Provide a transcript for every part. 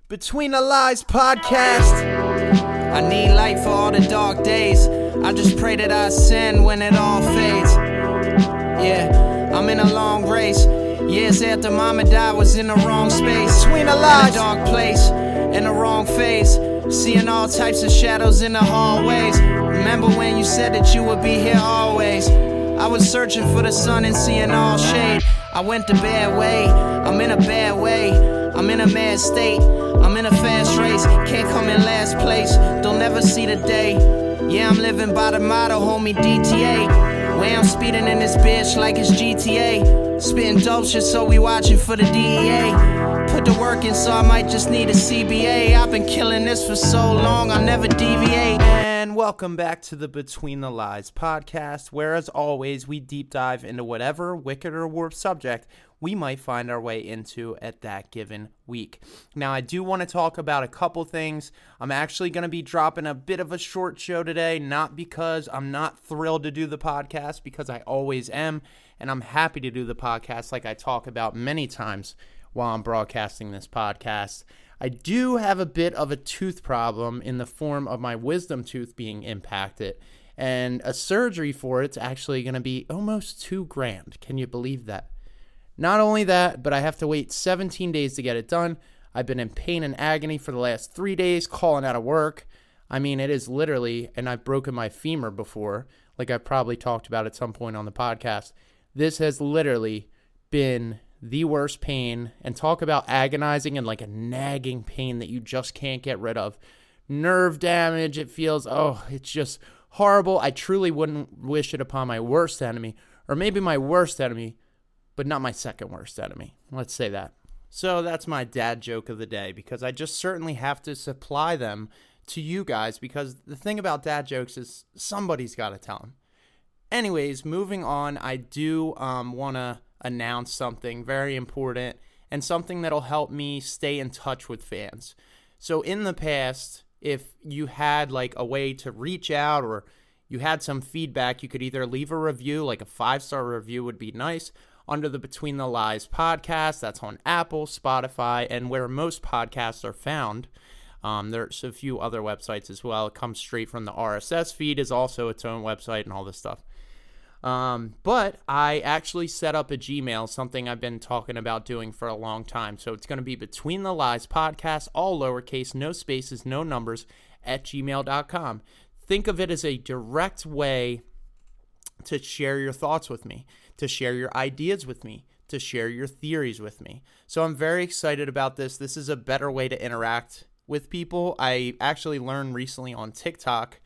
Between the Lies podcast. I need light for all the dark days. I just pray that I sin when it all fades. Yeah, I'm in a long race. Years after mama died, was in the wrong space. Between the Lies, in a dark place, in the wrong phase. Seeing all types of shadows in the hallways. Remember when you said that you would be here always? I was searching for the sun and seeing all shade. I went the bad way, I'm in a bad way. I'm in a mad state, I'm in a fast race. Can't come in last place, they'll never see the day. Yeah, I'm living by the motto, homie, DTA. Way I'm speeding in this bitch like it's GTA. Spitting dope shit, so we watching for the DEA. Put the work in, so I might just need a CBA. I've been killing this for so long, I'll never deviate. And welcome back to the Between the Lies podcast, where as always, we deep dive into whatever wicked or warped subject we might find our way into at that given week. Now, I do want to talk about a couple things. I'm actually going to be dropping a bit of a short show today, not because I'm not thrilled to do the podcast, because I always am, and I'm happy to do the podcast like I talk about many times while I'm broadcasting this podcast. I do have a bit of a tooth problem in the form of my wisdom tooth being impacted, and a surgery for it's actually going to be almost $2,000. Can you believe that? Not only that, but I have to wait 17 days to get it done. I've been in pain and agony for the last 3 days, calling out of work. I mean, it is literally, and I've broken my femur before, like I probably talked about at some point on the podcast. This has literally been the worst pain, and talk about agonizing and like a nagging pain that you just can't get rid of. Nerve damage, it feels, it's just horrible. I truly wouldn't wish it upon my worst enemy, or maybe my worst enemy, but not my second worst enemy. Let's say that. So that's my dad joke of the day, because I just certainly have to supply them to you guys, because the thing about dad jokes is somebody's got to tell them. Anyways, moving on, I do want to announce something very important and something that'll help me stay in touch with fans. So in the past, if you had like a way to reach out or you had some feedback, you could either leave a review, like a 5-star review would be nice, under the Between the Lies podcast. That's on Apple, Spotify, and where most podcasts are found. There's a few other websites as well. It comes straight from the RSS feed, is also its own website and all this stuff. But I actually set up a Gmail, something I've been talking about doing for a long time. So it's going to be Between the Lies podcast, all lowercase, no spaces, no numbers, at gmail.com. Think of it as a direct way to share your thoughts with me, to share your ideas with me, to share your theories with me. So I'm very excited about this. This is a better way to interact with people. I actually learned recently on TikTok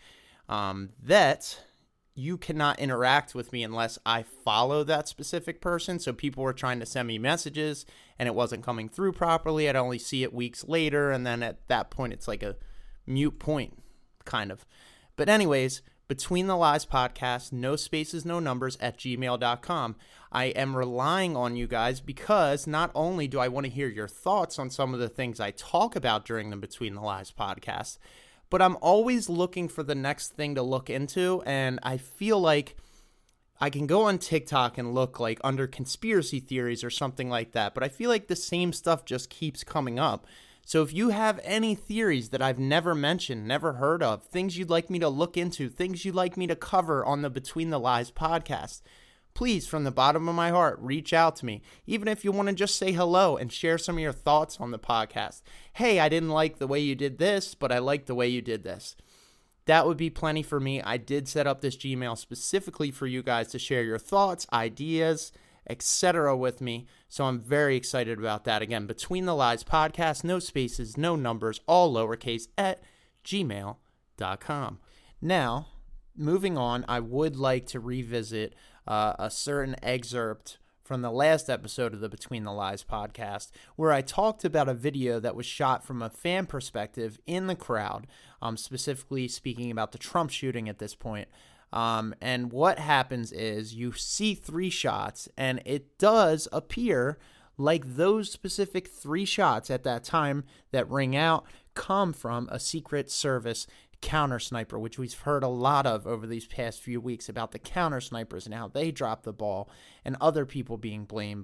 that you cannot interact with me unless I follow that specific person. So people were trying to send me messages and it wasn't coming through properly. I'd only see it weeks later, and then at that point it's like a mute point, kind of. But anyways, Between the Lies podcast, no spaces, no numbers, at gmail.com. I am relying on you guys because not only do I want to hear your thoughts on some of the things I talk about during the Between the Lies podcast, but I'm always looking for the next thing to look into, and I feel like I can go on TikTok and look like under conspiracy theories or something like that, but I feel like the same stuff just keeps coming up. So if you have any theories that I've never mentioned, never heard of, things you'd like me to look into, things you'd like me to cover on the Between the Lies podcast, please, from the bottom of my heart, reach out to me. Even if you want to just say hello and share some of your thoughts on the podcast. Hey, I didn't like the way you did this, but I like the way you did this. That would be plenty for me. I did set up this Gmail specifically for you guys to share your thoughts, ideas, etc. with me. So I'm very excited about that. Again, Between the Lies podcast, no spaces, no numbers, all lowercase, at gmail.com. Now, moving on, I would like to revisit a certain excerpt from the last episode of the Between the Lies podcast, where I talked about a video that was shot from a fan perspective in the crowd, specifically speaking about the Trump shooting at this point. And what happens is you see 3 shots, and it does appear like those specific 3 shots at that time that ring out come from a Secret Service counter sniper, which we've heard a lot of over these past few weeks about the counter snipers and how they drop the ball and other people being blamed. But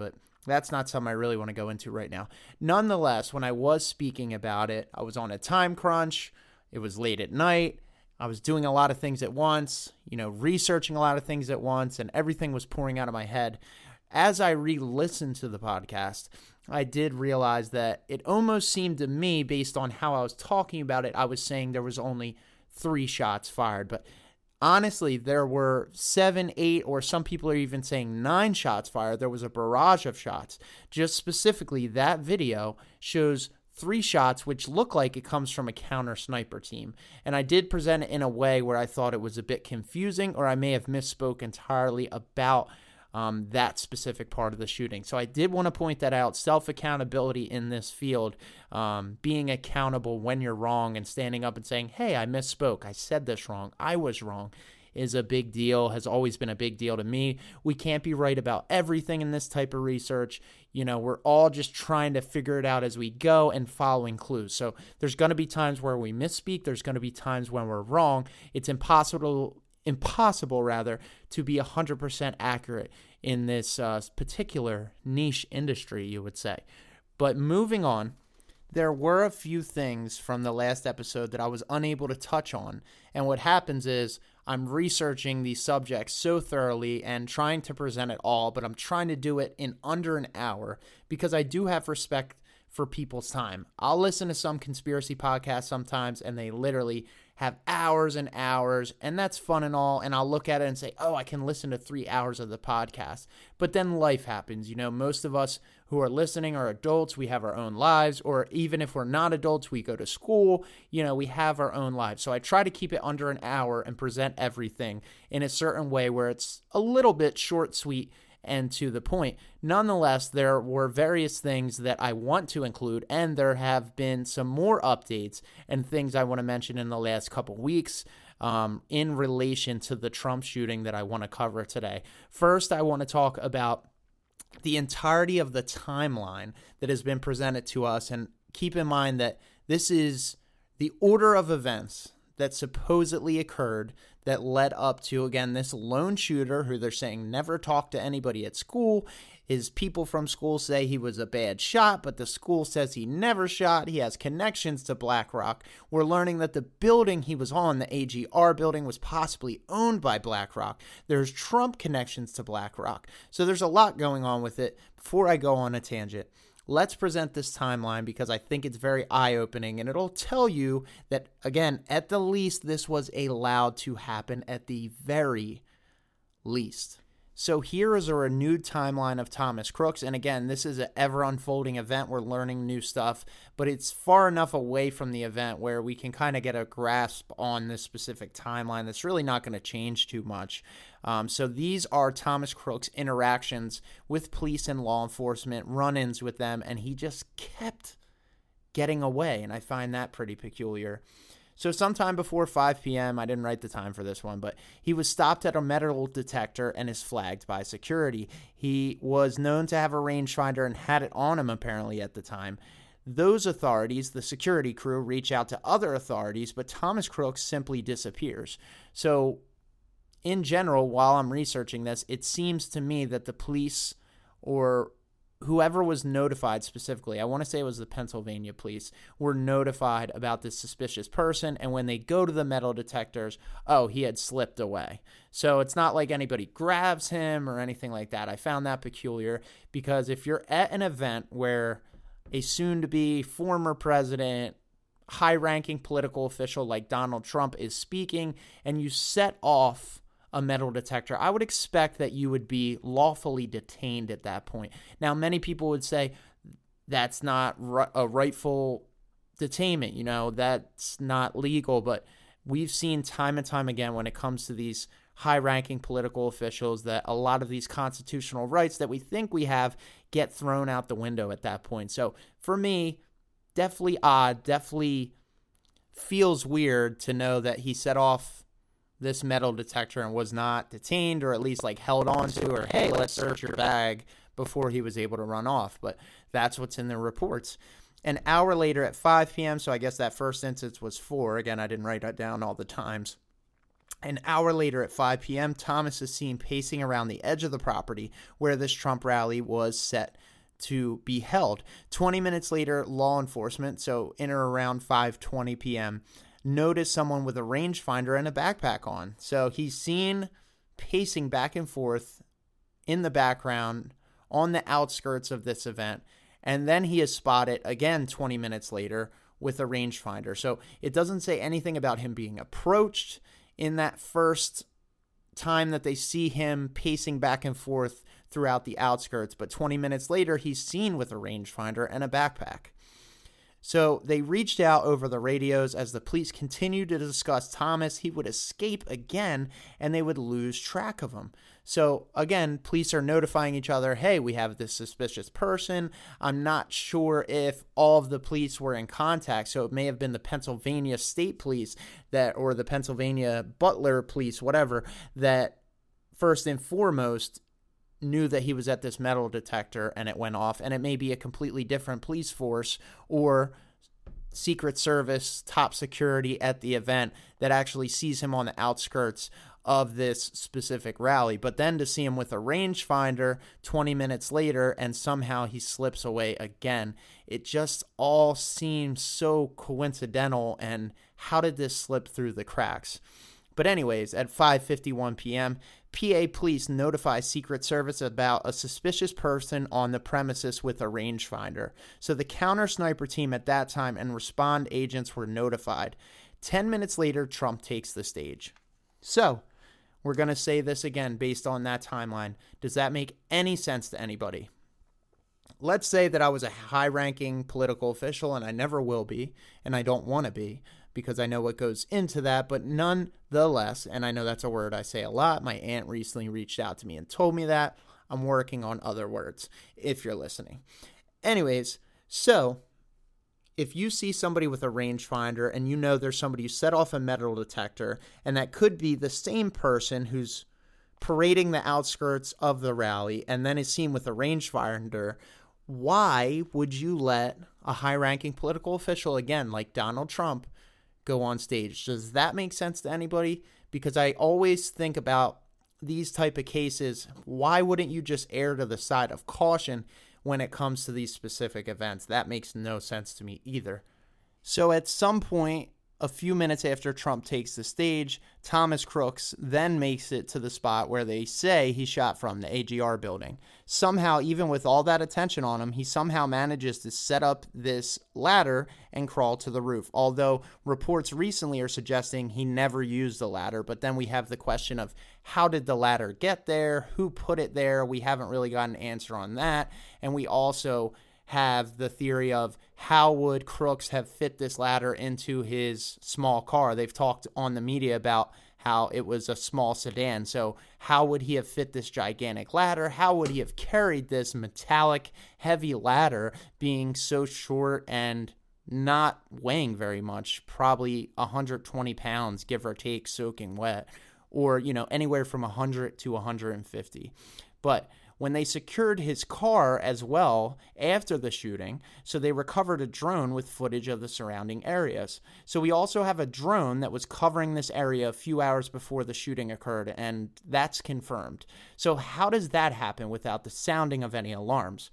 That's not something I really want to go into right now. Nonetheless, when I was speaking about it, I was on a time crunch. It was late at night. I was doing a lot of things at once, researching a lot of things at once, and everything was pouring out of my head. As I re-listened to the podcast, I did realize that it almost seemed to me, based on how I was talking about it, I was saying there was only 3 shots fired. But honestly, there were 7, 8, or some people are even saying 9 shots fired. There was a barrage of shots. Just specifically, that video shows 3 shots, which look like it comes from a counter sniper team. And I did present it in a way where I thought it was a bit confusing, or I may have misspoke entirely about that specific part of the shooting. So I did want to point that out. Self-accountability in this field, being accountable when you're wrong and standing up and saying, hey, I misspoke. I said this wrong. I was wrong, is a big deal, has always been a big deal to me. We can't be right about everything in this type of research. We're all just trying to figure it out as we go and following clues. So there's going to be times where we misspeak. There's going to be times when we're wrong. It's impossible to be 100% accurate in this particular niche industry, you would say. But moving on, there were a few things from the last episode that I was unable to touch on. And what happens is I'm researching these subjects so thoroughly and trying to present it all, but I'm trying to do it in under an hour because I do have respect for people's time. I'll listen to some conspiracy podcasts sometimes, and they literally have hours and hours, and that's fun and all, and I'll look at it and say, oh, I can listen to 3 hours of the podcast. But then life happens. Most of us who are listening are adults. We have our own lives, or even if we're not adults, we go to school. We have our own lives. So I try to keep it under an hour and present everything in a certain way where it's a little bit short, sweet, and to the point. Nonetheless, there were various things that I want to include, and there have been some more updates and things I want to mention in the last couple weeks in relation to the Trump shooting that I want to cover today. First, I want to talk about the entirety of the timeline that has been presented to us, and keep in mind that this is the order of events that supposedly occurred that led up to, again, this lone shooter who they're saying never talked to anybody at school. His people from school say he was a bad shot, but the school says he never shot. He has connections to BlackRock. We're learning that the building he was on, the AGR building, was possibly owned by BlackRock. There's Trump connections to BlackRock. So there's a lot going on with it. Before I go on a tangent, let's present this timeline because I think it's very eye-opening, and it'll tell you that, again, at the least, this was allowed to happen at the very least. So here is a renewed timeline of Thomas Crooks, and again, this is an ever-unfolding event. We're learning new stuff, but it's far enough away from the event where we can kind of get a grasp on this specific timeline that's really not going to change too much. So these are Thomas Crooks' interactions with police and law enforcement, run-ins with them, and he just kept getting away, and I find that pretty peculiar. So sometime before 5 p.m., I didn't write the time for this one, but he was stopped at a metal detector and is flagged by security. He was known to have a rangefinder and had it on him apparently at the time. Those authorities, the security crew, reach out to other authorities, but Thomas Crooks simply disappears. So in general, while I'm researching this, it seems to me that the police or whoever was notified specifically, I want to say it was the Pennsylvania police, were notified about this suspicious person, and when they go to the metal detectors, oh, he had slipped away. So it's not like anybody grabs him or anything like that. I found that peculiar because if you're at an event where a soon-to-be former president, high-ranking political official like Donald Trump is speaking, and you set off a metal detector, I would expect that you would be lawfully detained at that point. Now, many people would say that's not a rightful detainment, that's not legal, but we've seen time and time again when it comes to these high-ranking political officials that a lot of these constitutional rights that we think we have get thrown out the window at that point. So for me, definitely odd, definitely feels weird to know that he set off this metal detector and was not detained or at least held on to, or hey, let's search your bag before he was able to run off. But that's what's in the reports. An hour later at 5 p.m., so I guess that first instance was 4. Again, I didn't write that down all the times. An hour later at 5 p.m., Thomas is seen pacing around the edge of the property where this Trump rally was set to be held. 20 minutes later, law enforcement, so in or around 5:20 p.m., noticed someone with a rangefinder and a backpack on. So he's seen pacing back and forth in the background on the outskirts of this event. And then he is spotted again 20 minutes later with a rangefinder. So it doesn't say anything about him being approached in that first time that they see him pacing back and forth throughout the outskirts. But 20 minutes later, he's seen with a rangefinder and a backpack. So they reached out over the radios as the police continued to discuss Thomas. He would escape again and they would lose track of him. So again, police are notifying each other, hey, we have this suspicious person. I'm not sure if all of the police were in contact. So it may have been the Pennsylvania State Police or the Pennsylvania Butler Police, whatever, that first and foremost knew that he was at this metal detector and it went off, and it may be a completely different police force or Secret Service top security at the event that actually sees him on the outskirts of this specific rally. But then to see him with a rangefinder 20 minutes later and somehow he slips away again, it just all seems so coincidental, and how did this slip through the cracks? But anyways, at 5:51 p.m., PA police notify Secret Service about a suspicious person on the premises with a rangefinder. So the counter sniper team at that time and respond agents were notified. 10 minutes later, Trump takes the stage. So we're going to say this again based on that timeline. Does that make any sense to anybody? Let's say that I was a high-ranking political official, and I never will be, and I don't want to be, because I know what goes into that, but nonetheless, and I know that's a word I say a lot. My aunt recently reached out to me and told me that. I'm working on other words, if you're listening. Anyways, so if you see somebody with a rangefinder and you know there's somebody who set off a metal detector, and that could be the same person who's parading the outskirts of the rally and then is seen with a rangefinder, why would you let a high-ranking political official, again, like Donald Trump, go on stage? Does that make sense to anybody? Because I always think about these type of cases, why wouldn't you just err to the side of caution when it comes to these specific events? That makes no sense to me either. So at some point, a few minutes after Trump takes the stage, Thomas Crooks then makes it to the spot where they say he shot from, the AGR building. Somehow, even with all that attention on him, he somehow manages to set up this ladder and crawl to the roof. Although reports recently are suggesting he never used the ladder. But then we have the question of how did the ladder get there? Who put it there? We haven't really got an answer on that. And we also have the theory of how would Crooks have fit this ladder into his small car. They've talked on the media about how it was a small sedan. So how would he have fit this gigantic ladder? How would he have carried this metallic heavy ladder being so short and not weighing very much, probably 120 pounds, give or take, soaking wet, or, anywhere from 100 to 150. But when they secured his car as well after the shooting, so they recovered a drone with footage of the surrounding areas. So we also have a drone that was covering this area a few hours before the shooting occurred, and that's confirmed. So how does that happen without the sounding of any alarms?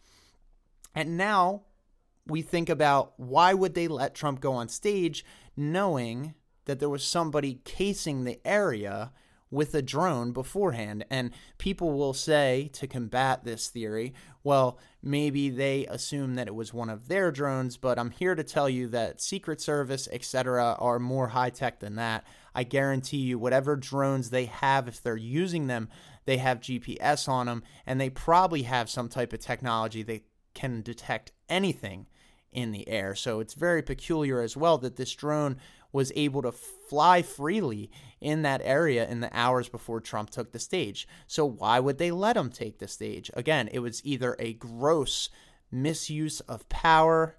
And now we think about, why would they let Trump go on stage knowing that there was somebody casing the area with a drone beforehand? And people will say, to combat this theory, well, maybe they assume that it was one of their drones, but I'm here to tell you that Secret Service, etc., are more high-tech than that. I guarantee you, whatever drones they have, if they're using them, they have GPS on them, and they probably have some type of technology that can detect anything in the air. So it's very peculiar as well that this drone was able to fly freely in that area in the hours before Trump took the stage. So why would they let him take the stage? Again, it was either a gross misuse of power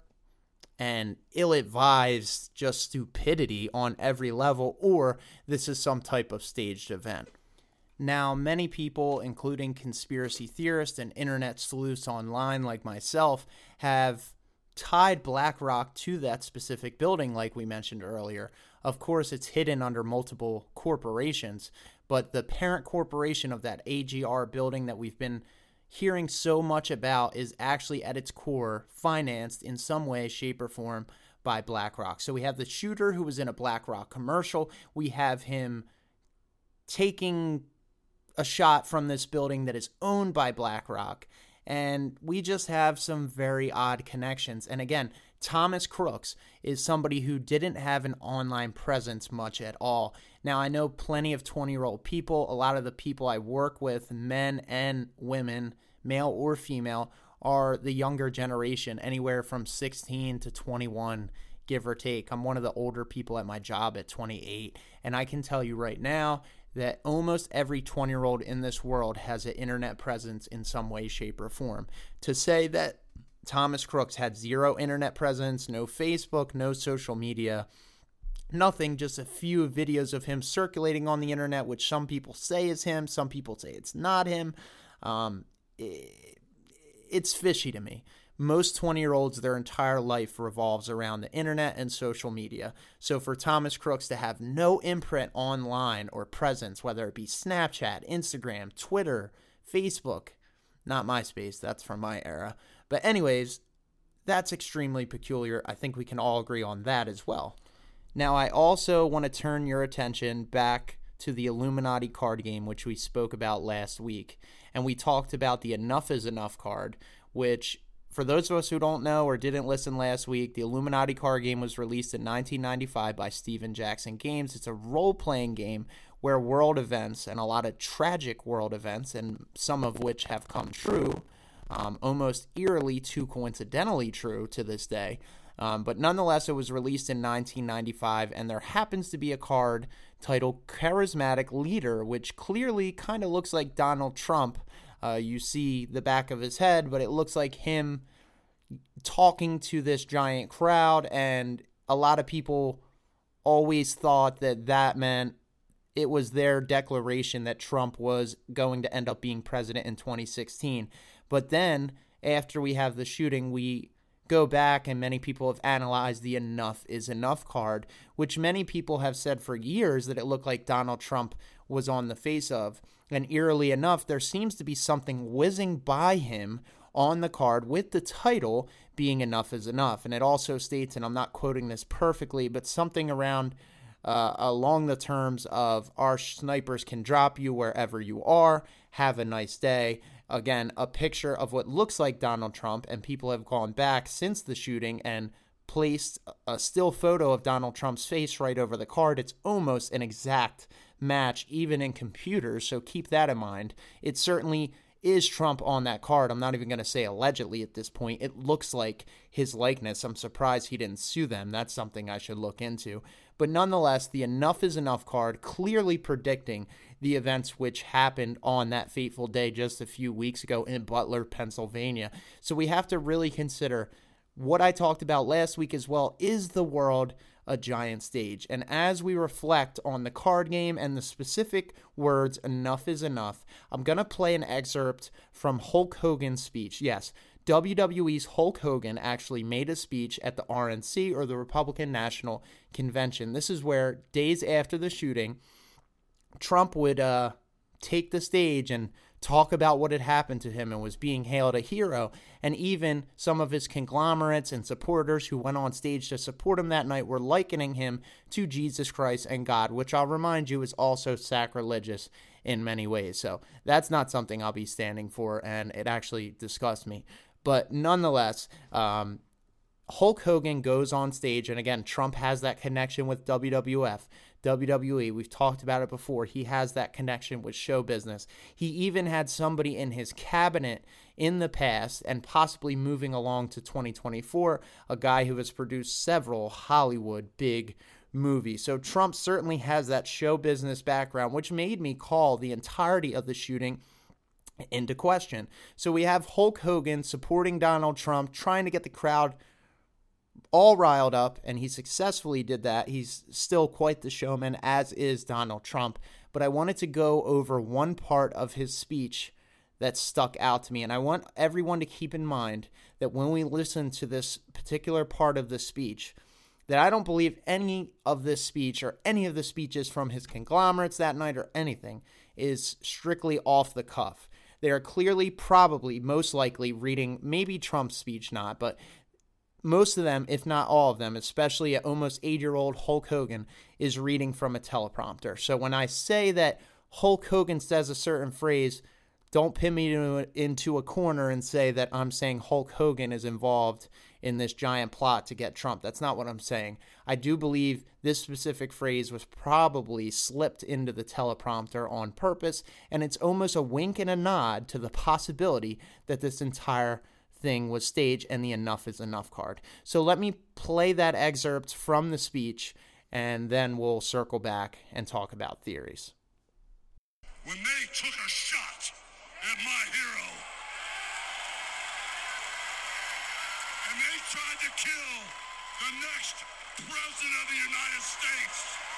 and ill-advised just stupidity on every level, or this is some type of staged event. Now, many people, including conspiracy theorists and internet sleuths online like myself, have tied BlackRock to that specific building like we mentioned earlier. Of course, it's hidden under multiple corporations, but the parent corporation of that AGR building that we've been hearing so much about is actually at its core financed in some way, shape, or form by BlackRock. So we have the shooter who was in a BlackRock commercial. We have him taking a shot from this building that is owned by BlackRock. And we just have some very odd connections. And again, Thomas Crooks is somebody who didn't have an online presence much at all. Now, I know plenty of 20-year-old people. A lot of the people I work with, men and women, male or female, are the younger generation, anywhere from 16 to 21, give or take. I'm one of the older people at my job at 28, and I can tell you right now that almost every 20-year-old in this world has an internet presence in some way, shape, or form. To say that Thomas Crooks had zero internet presence, no Facebook, no social media, nothing, just a few videos of him circulating on the internet, which some people say is him, some people say it's not him. It's fishy to me. Most 20-year-olds, their entire life revolves around the internet and social media. So for Thomas Crooks to have no imprint online or presence, whether it be Snapchat, Instagram, Twitter, Facebook, not MySpace, that's from my era. But anyways, that's extremely peculiar. I think we can all agree on that as well. Now, I also want to turn your attention back to the Illuminati card game, which we spoke about last week. And we talked about the Enough is Enough card, which, for those of us who don't know or didn't listen last week, the Illuminati card game was released in 1995 by Steven Jackson Games. It's a role-playing game where world events, and a lot of tragic world events, and some of which have come true, almost eerily too coincidentally true to this day. But nonetheless, it was released in 1995, and there happens to be a card titled Charismatic Leader, which clearly kind of looks like Donald Trump. You see the back of his head, but it looks like him talking to this giant crowd, and a lot of people always thought that that meant it was their declaration that Trump was going to end up being president in 2016. But then, after we have the shooting, we go back, and many people have analyzed the Enough is Enough card, which many people have said for years that it looked like Donald Trump was on the face of. And eerily enough, there seems to be something whizzing by him on the card with the title being Enough is Enough. And it also states, and I'm not quoting this perfectly, but something around along the terms of, our snipers can drop you wherever you are. Have a nice day. Again, a picture of what looks like Donald Trump, and people have gone back since the shooting and placed a still photo of Donald Trump's face right over the card. It's almost an exact match, even in computers, so keep that in mind. It certainly is Trump on that card. I'm not even going to say allegedly at this point. It looks like his likeness. I'm surprised he didn't sue them. That's something I should look into. But nonetheless, the Enough is Enough card clearly predicting the events which happened on that fateful day just a few weeks ago in Butler, Pennsylvania. So we have to really consider what I talked about last week as well. Is the world a giant stage? And as we reflect on the card game and the specific words, Enough is Enough, I'm going to play an excerpt from Hulk Hogan's speech. Yes, WWE's Hulk Hogan actually made a speech at the RNC, or the Republican National Convention. This is where, days after the shooting, Trump would take the stage and talk about what had happened to him and was being hailed a hero. And even some of his conglomerates and supporters who went on stage to support him that night were likening him to Jesus Christ and God, which I'll remind you is also sacrilegious in many ways. So that's not something I'll be standing for, and it actually disgusts me. But nonetheless, Hulk Hogan goes on stage, and again, Trump has that connection with WWF. WWE, we've talked about it before. He has that connection with show business. He even had somebody in his cabinet in the past, and possibly moving along to 2024, a guy who has produced several Hollywood big movies. So Trump certainly has that show business background, which made me call the entirety of the shooting into question. So we have Hulk Hogan supporting Donald Trump, trying to get the crowd all riled up, and he successfully did that. He's still quite the showman, as is Donald Trump. But I wanted to go over one part of his speech that stuck out to me, and I want everyone to keep in mind that when we listen to this particular part of the speech, that I don't believe any of this speech or any of the speeches from his conglomerates that night or anything is strictly off the cuff. They are clearly, probably, most likely reading maybe Trump's speech, not, but most of them, if not all of them, especially an almost 8-year-old Hulk Hogan, is reading from a teleprompter. So when I say that Hulk Hogan says a certain phrase, don't pin me into a corner and say that I'm saying Hulk Hogan is involved in this giant plot to get Trump. That's not what I'm saying. I do believe this specific phrase was probably slipped into the teleprompter on purpose, and it's almost a wink and a nod to the possibility that this entire thing was staged and the enough is enough card. So let me play that excerpt from the speech, and then we'll circle back and talk about theories. When they took a shot at my hero, and they tried to kill the next president of the United States,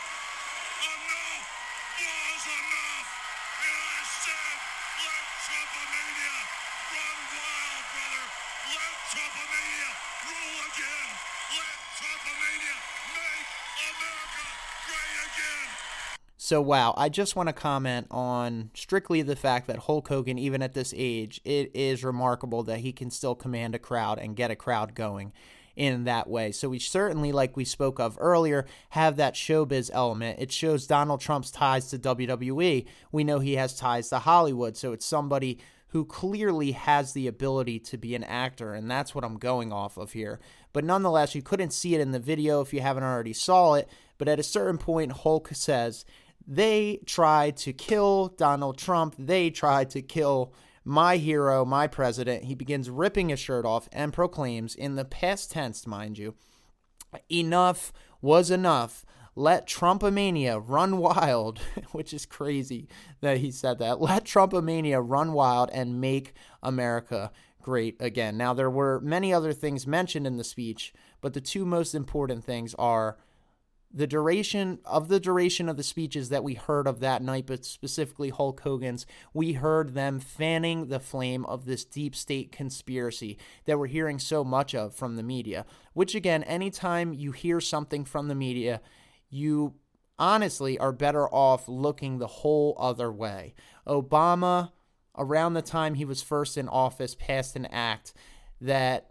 enough was enough. And I said, let Trumpomania run wild, brother. Let Trumpomania rule again. Let Trumpomania make America great again. So, wow, I just want to comment on strictly the fact that Hulk Hogan, even at this age, it is remarkable that he can still command a crowd and get a crowd going in that way. So we certainly, like we spoke of earlier, have that showbiz element. It shows Donald Trump's ties to WWE. We know he has ties to Hollywood, so it's somebody who clearly has the ability to be an actor, and that's what I'm going off of here. But nonetheless, you couldn't see it in the video if you haven't already saw it, but at a certain point, Hulk says, they tried to kill Donald Trump. They tried to kill my hero, my president. He begins ripping his shirt off and proclaims, in the past tense, mind you, enough was enough. Let Trumpomania run wild, which is crazy that he said that. Let Trumpomania run wild and make America great again. Now, there were many other things mentioned in the speech, but the two most important things are the duration of the speeches that we heard of that night, but specifically Hulk Hogan's. We heard them fanning the flame of this deep state conspiracy that we're hearing so much of from the media, which again, anytime you hear something from the media, you honestly are better off looking the whole other way. Obama, around the time he was first in office, passed an act that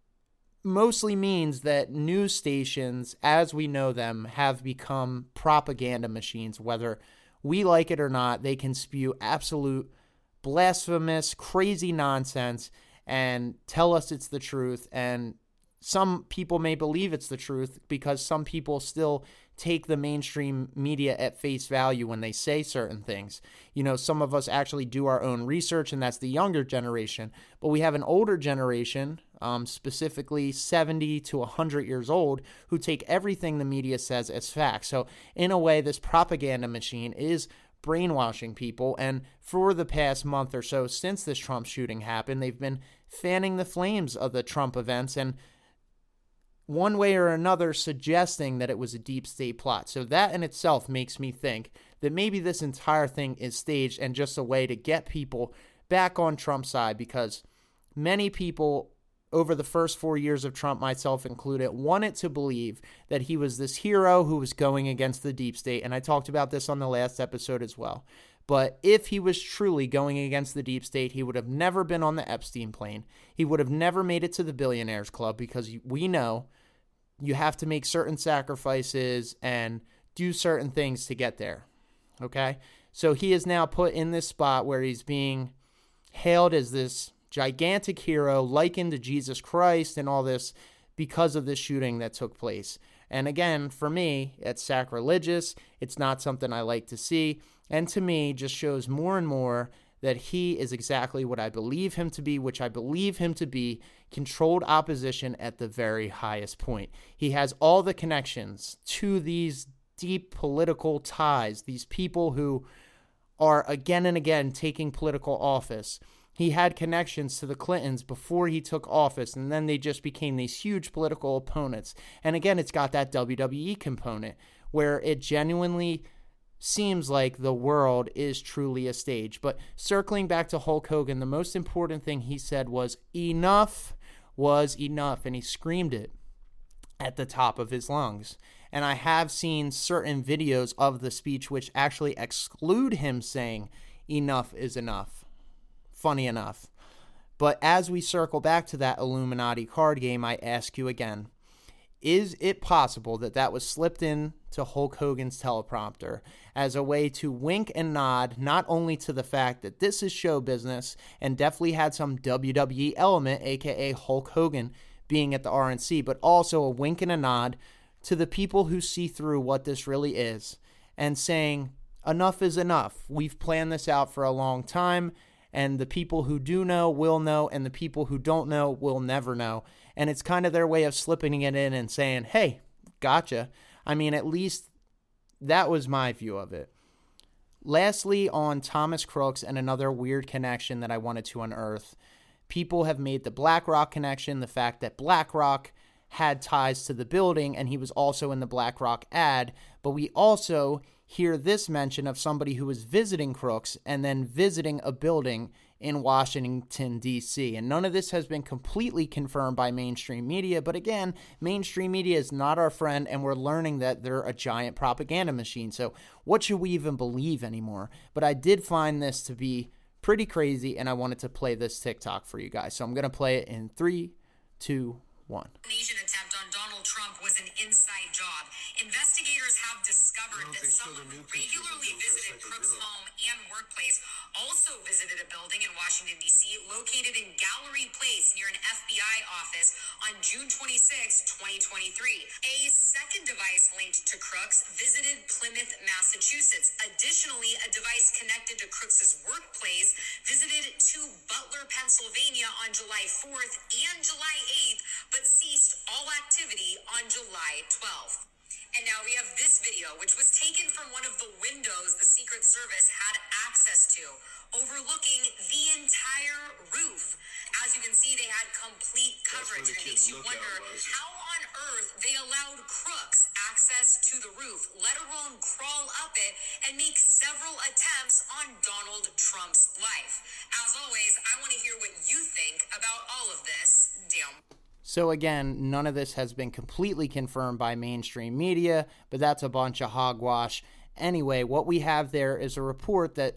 mostly means that news stations, as we know them, have become propaganda machines. Whether we like it or not, they can spew absolute blasphemous, crazy nonsense and tell us it's the truth. And some people may believe it's the truth because some people still take the mainstream media at face value when they say certain things. You know, some of us actually do our own research, and that's the younger generation. But we have an older generation, specifically 70 to 100 years old, who take everything the media says as fact. So in a way, this propaganda machine is brainwashing people. And for the past month or so since this Trump shooting happened, they've been fanning the flames of the Trump events and one way or another suggesting that it was a deep state plot. So that in itself makes me think that maybe this entire thing is staged and just a way to get people back on Trump's side, because many people over the first 4 years of Trump, myself included, wanted to believe that he was this hero who was going against the deep state. And I talked about this on the last episode as well. But if he was truly going against the deep state, he would have never been on the Epstein plane. He would have never made it to the Billionaires Club, because we know you have to make certain sacrifices and do certain things to get there. Okay? So he is now put in this spot where he's being hailed as this gigantic hero, likened to Jesus Christ and all this, because of this shooting that took place. And again, for me, it's sacrilegious. It's not something I like to see. And to me, just shows more and more that he is exactly what I believe him to be, which I believe him to be controlled opposition at the very highest point. He has all the connections to these deep political ties, these people who are again and again taking political office. He had connections to the Clintons before he took office, and then they just became these huge political opponents. And again, it's got that WWE component where it genuinely seems like the world is truly a stage. But circling back to Hulk Hogan, the most important thing he said was enough was enough, and he screamed it at the top of his lungs. And I have seen certain videos of the speech which actually exclude him saying enough is enough funny enough. But as we circle back to that Illuminati card game, I ask you again, is it possible that that was slipped in to Hulk Hogan's teleprompter as a way to wink and nod not only to the fact that this is show business and definitely had some WWE element, aka Hulk Hogan being at the RNC, but also a wink and a nod to the people who see through what this really is and saying, enough is enough. We've planned this out for a long time, and the people who do know will know, and the people who don't know will never know. And it's kind of their way of slipping it in and saying, hey, gotcha. I mean, at least that was my view of it. Lastly, on Thomas Crooks and another weird connection that I wanted to unearth, people have made the BlackRock connection, the fact that BlackRock had ties to the building and he was also in the BlackRock ad, but we also hear this mention of somebody who was visiting Crooks and then visiting a building in Washington, D.C. And none of this has been completely confirmed by mainstream media. But again, mainstream media is not our friend, and we're learning that they're a giant propaganda machine. So what should we even believe anymore? But I did find this to be pretty crazy, and I wanted to play this TikTok for you guys. So I'm going to play it in 3, 2, 1. Asian attempt on Donald Trump was an inside job. Investigators have discovered that someone who regularly visited Crooks' home and workplace also visited a building in Washington, D.C., located in Gallery Place near an FBI office on June 26, 2023. A second device linked to Crooks visited Plymouth, Massachusetts. Additionally, a device connected to Crooks' workplace visited to Butler, Pennsylvania on July 4th and July 8th, but ceased all activity on July 12th. And now we have this video, which was taken from one of the windows the Secret Service had access to, overlooking the entire roof. As you can see, they had complete coverage, and it makes you wonder how on earth they allowed Crooks access to the roof, let alone crawl up it and make several attempts on Donald Trump's life. As always, I want to hear what you think about all of this. Down. So again, none of this has been completely confirmed by mainstream media, but that's a bunch of hogwash. Anyway, what we have there is a report that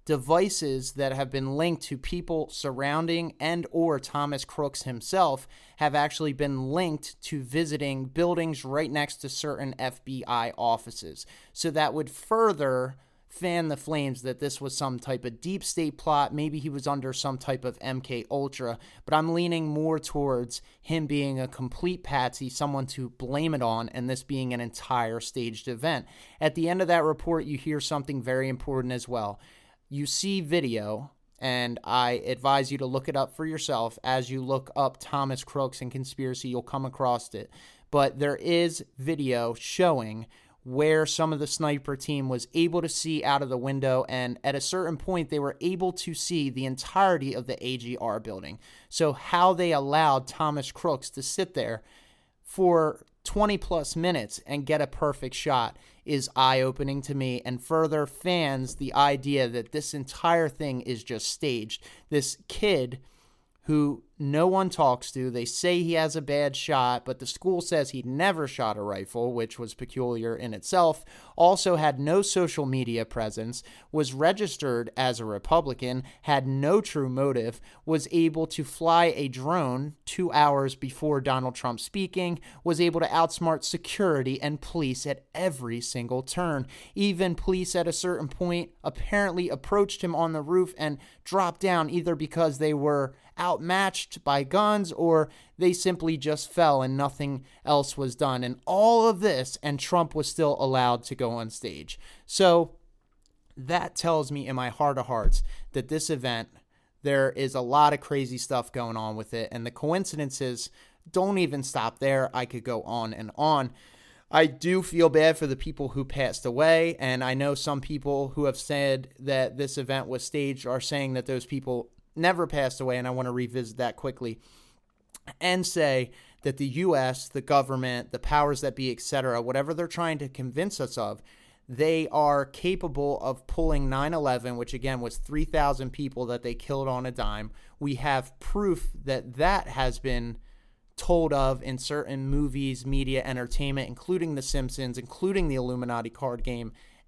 devices that have been linked to people surrounding and or Thomas Crooks himself have actually been linked to visiting buildings right next to certain FBI offices. So that would further fan the flames that this was some type of deep state plot. Maybe he was under some type of MK Ultra, but I'm leaning more towards him being a complete patsy, someone to blame it on, and this being an entire staged event. At the end of that report, you hear something very important as well. You see video, and I advise you to look it up for yourself. As you look up Thomas Crooks and conspiracy, you'll come across it. But there is video showing where some of the sniper team was able to see out of the window, and at a certain point they were able to see the entirety of the AGR building. So how they allowed Thomas Crooks to sit there for 20 plus minutes and get a perfect shot is eye-opening to me, and further fans the idea that this entire thing is just staged. This kid who no one talks to, they say he has a bad shot, but the school says he never shot a rifle, which was peculiar in itself, also had no social media presence, was registered as a Republican, had no true motive, was able to fly a drone 2 hours before Donald Trump speaking, was able to outsmart security and police at every single turn. Even police at a certain point apparently approached him on the roof and dropped down, either because they were outmatched by guns or they simply just fell and nothing else was done. And all of this, and Trump was still allowed to go on stage. So that tells me in my heart of hearts that this event, there is a lot of crazy stuff going on with it, and the coincidences don't even stop there. I could go on and on. I do feel bad for the people who passed away, and I know some people who have said that this event was staged are saying that those people never passed away, and I want to revisit that quickly and say that the U.S., the government, the powers that be, etc., whatever they're trying to convince us of, they are capable of pulling 9/11, which again was 3,000 people that they killed on a dime. We have proof that that has been told of in certain movies, media, entertainment, including The Simpsons, including the Illuminati card game,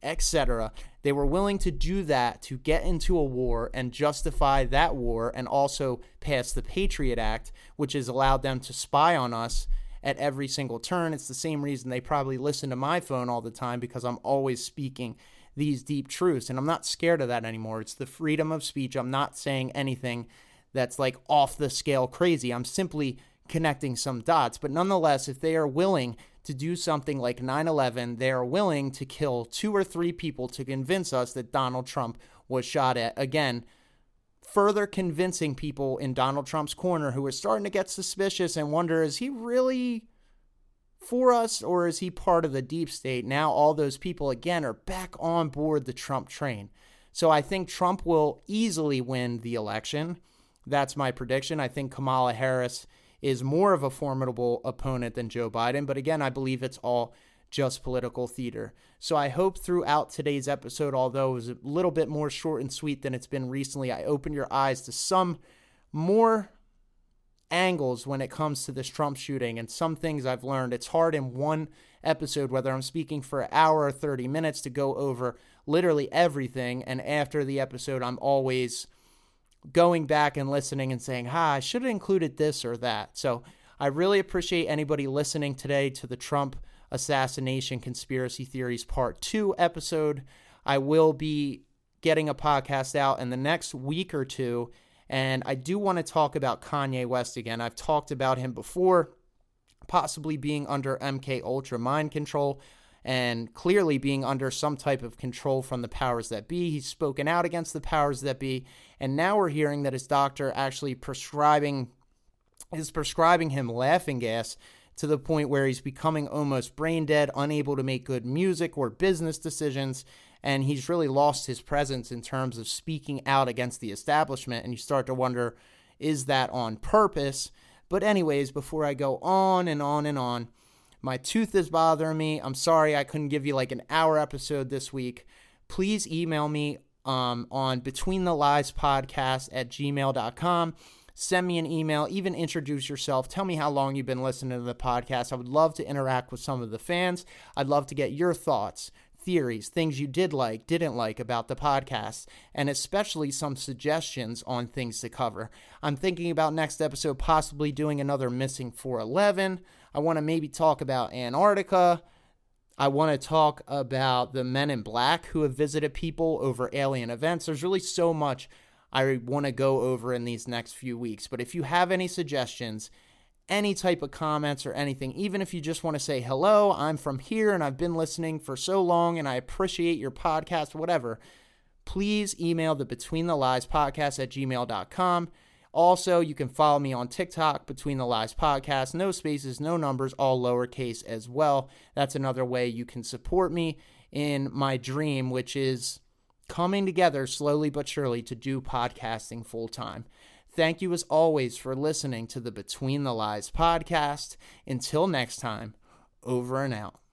etc. They were willing to do that to get into a war and justify that war, and also pass the Patriot Act, which has allowed them to spy on us at every single turn. It's the same reason they probably listen to my phone all the time, because I'm always speaking these deep truths, and I'm not scared of that anymore. It's the freedom of speech. I'm not saying anything that's like off the scale crazy. I'm simply connecting some dots. But nonetheless, if they are willing to do something like 9/11, they are willing to kill 2 or 3 people to convince us that Donald Trump was shot at. Again, further convincing people in Donald Trump's corner who are starting to get suspicious and wonder, is he really for us, or is he part of the deep state? Now all those people again are back on board the Trump train. So I think Trump will easily win the election. That's my prediction. I think Kamala Harris is more of a formidable opponent than Joe Biden. But again, I believe it's all just political theater. So I hope throughout today's episode, although it was a little bit more short and sweet than it's been recently, I opened your eyes to some more angles when it comes to this Trump shooting and some things I've learned. It's hard in one episode, whether I'm speaking for an hour or 30 minutes, to go over literally everything. And after the episode, I'm always going back and listening and saying, I should have included this or that. So I really appreciate anybody listening today to the Trump Assassination Conspiracy Theories Part 2 episode. I will be getting a podcast out in the next week or two, and I do want to talk about Kanye West again. I've talked about him before, possibly being under MK Ultra mind control and clearly being under some type of control from the powers that be. He's spoken out against the powers that be, and now we're hearing that his doctor actually prescribing him laughing gas to the point where he's becoming almost brain dead, unable to make good music or business decisions, and he's really lost his presence in terms of speaking out against the establishment, and you start to wonder, is that on purpose? But anyways, before I go on and on and on, my tooth is bothering me. I'm sorry I couldn't give you like an hour episode this week. Please email me on betweentheliespodcast@gmail.com. Send me an email, even introduce yourself. Tell me how long you've been listening to the podcast. I would love to interact with some of the fans. I'd love to get your thoughts, theories, things you didn't like about the podcast, and especially some suggestions on things to cover. I'm thinking about next episode possibly doing another Missing 411. I want to maybe talk about Antarctica. I want to talk about the Men in Black who have visited people over alien events. There's really so much I want to go over in these next few weeks. But if you have any suggestions, any type of comments or anything, even if you just want to say, hello, I'm from here and I've been listening for so long and I appreciate your podcast, whatever, please email the betweentheliespodcast@gmail.com. Also, you can follow me on TikTok, Between the Lies Podcast, no spaces, no numbers, all lowercase as well. That's another way you can support me in my dream, which is coming together slowly but surely to do podcasting full time. Thank you as always for listening to the Between the Lies podcast. Until next time, over and out.